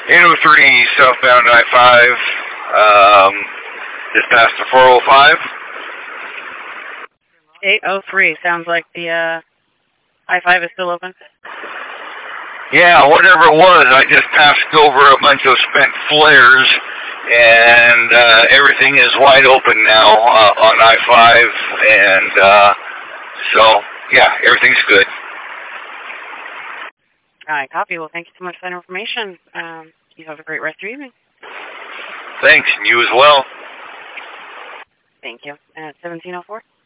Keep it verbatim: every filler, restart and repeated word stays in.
eight oh three southbound I five, um, just past the four oh five. eight oh three, sounds like the uh, I five is still open. Yeah, whatever it was, I just passed over a bunch of spent flares, and uh, everything is wide open now uh, on I five, and uh, so, yeah, everything's good. All right, copy. Well, thank you so much for that information. Um, you have a great rest of your evening. Thanks, and you as well. Thank you. At seventeen oh four.